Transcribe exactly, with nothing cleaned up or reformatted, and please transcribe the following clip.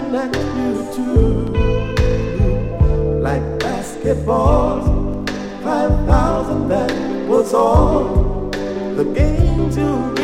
next to you too. Like basketballs, five thousand, that was all the game to